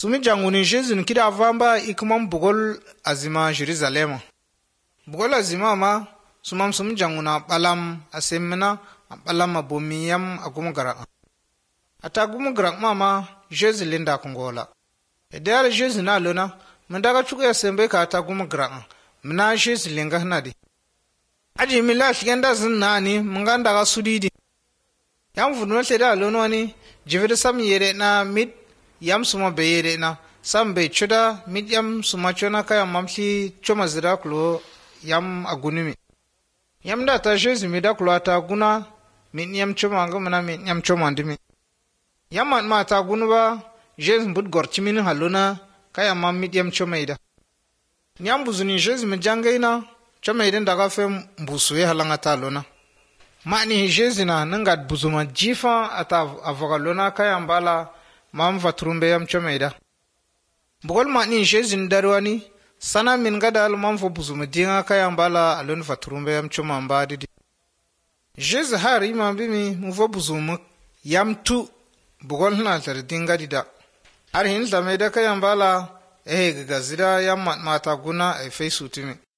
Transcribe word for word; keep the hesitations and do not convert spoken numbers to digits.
Sumi janguni Jesu nkida avamba ikimam bugol azima Jerusalema. Bugol azima ma sumam sumi janguna balam asemina balam abomiyam agumugara. Ata agumugara mama Jesu linda kongola. Edar Jesu na lona mendaga chuku ya sembe ka ata agumugara. Mna Jesu linga hnadi. Aji mila shigenda zinani mnganda ga sudidi. Yam funwa teda lono ni jivede sam yere na mit yam suma be yere na sam be chuda mit yam suma chona ka yam mamsi choma zira kulo yam agunimi. Yam da ta Jesu mi da kulo ata guna mit yam choma ngamana mit yam choma ndimi. Yam mat ma ta gunu ba Jesu bud gorchimin haluna ka yam mam mit yam choma ida. Nyam buzuni Jesu mi jangaina choma ida daga fe mbusuye halanga ta lona. Mani Jesu na nangat buzuma jifa ata avogalona kaya mbala mam vatrumbe yam chomeida. Bugol mani Jesu ndarwani sana min gadal mam fo buzuma dinga kaya mbala alon vatrumbe yam choma mbadi. Jesu har imam bimi mufo buzuma yam tu bugol na tar dinga dida. Ar hin zameda kaya mbala eh gazira yam mata guna e fe sutimi.